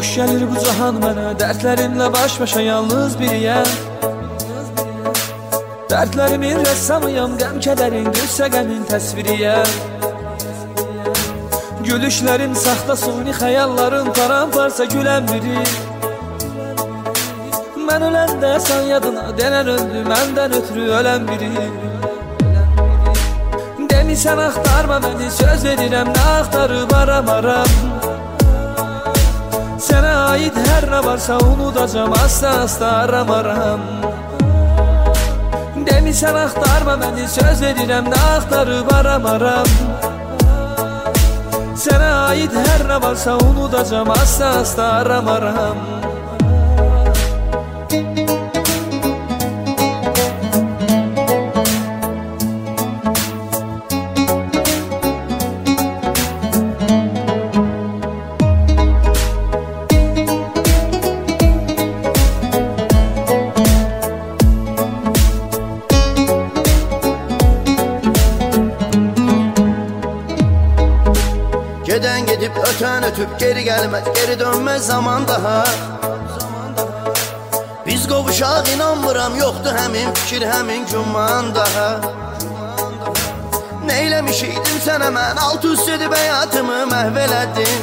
Xoş gəlir bu cahan mənə, dərdlərimlə baş-başa yalnız biriyəm. Dərdlərimin rəssamıyam, qəm-kədərin, qüssə-qəmin təsviriyəm. Gülüşlərim saxta, suni xəyallarım paramparça gülən biri. Mən öləndə sən yadına, denən öldü məndən ötürü ölən biri. Demisən axtarma məni, söz verirəm, nə axtarıb aramaram. Sənə aid hər nə varsa unudacam, asla aramaram. Demisən axtarma məni, söz verirəm, nə axtarıb aramaram. Sənə aid hər nə varsa unudacam, asla aramaram. Geden gidip öten ötüp geri gelmez, geri dönmez zaman daha. Biz qovuşaq inanmıram, yoktu həmin fikir, həmin güman daha. Neyləmişiydim sənə mən, alt üst edib həyatımı məhv elədin.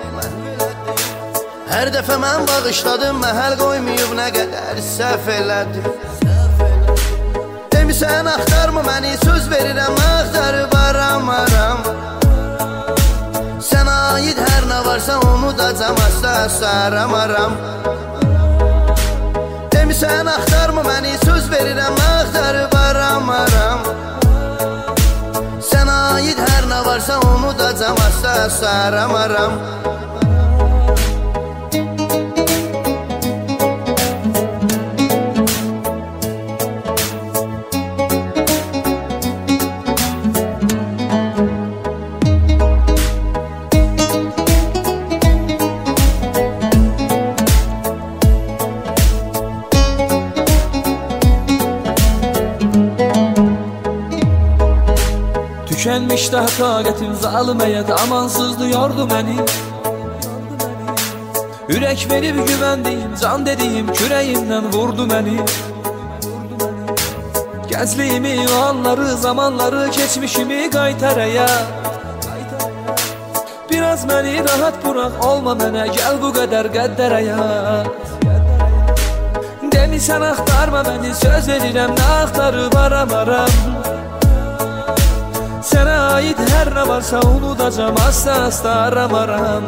Hər dəfə mən bağışladım, məhəl qoymayıb nə qədər səhv elədim. Demisən axtarma məni, söz verirəm, axtarıb aramaram. Sənə aid hər nə varsa unudacam, asla aramaram. Demisən axtarma məni, söz verirəm, axtarıb aramaram. Sənə aid hər nə varsa unudacam, asla aramaram. Tükənmiş daha taqətim, zalım həyat amansızdı, yordu məni. Ürək verib güvəndiyim, can dediyim, kürəyimdən vurdu məni. Gəncliyimi, o anları, zamanları, keçmişimi qaytar həyat. Biraz məni rahat bıraq, olma mənə, gəl bu qədər qəddər həyat. Demisən axtarma məni, söz verirəm, nə axtarıb aramaram. Sənə aid hər nə varsa unudacam, asla aramaram.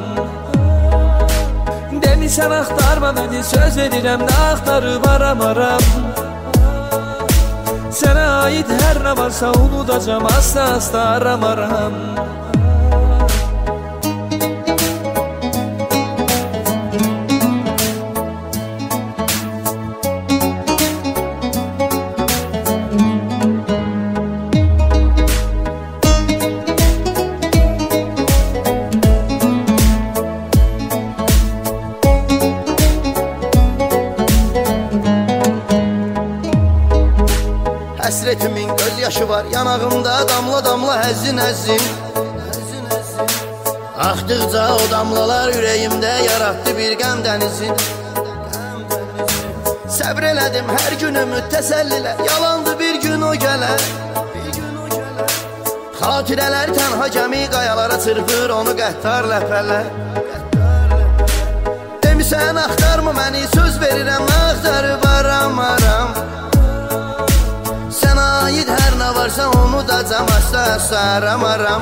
Demisən axtarma məni, söz verirəm, nə axtarıb aramaram. Sənə aid hər nə varsa unudacam, asla aramaram. Həsretimin göz yaşı var yanağımda, damla damla həzzin həzzin. Axdıqca o damlalar ürəyimdə yaratdı bir qəm dənizin. Səbr elədim hər günümü təsəllilə, yalandı bir gün o gələr. Xatirələr tənha gəmi qayalara çırpır onu qəhtar ləpələr. Demisən axtarma məni, söz verirəm, axtarıb aramaram. Sənə aid hər nə varsa unudacam, asla aramaram.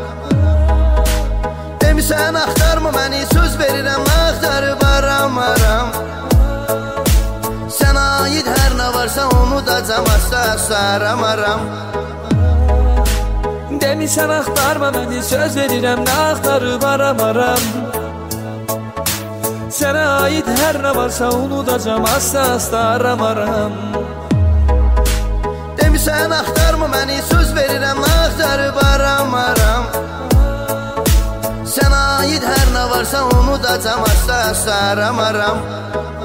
Demisən axtarma məni, söz verirəm, axtarıb aramaram. Sənə aid hər nə varsa unudacam, asla aramaram. Demisən axtarma məni, söz verirəm, nə axtarıb aramaram. Sənə aid hər nə varsa unudacam, asla aramaram. Demisən axtarma məni, söz verirəm, axtarıb aramaram. Sənə aid hər nə varsa unudacam, asla aramaram.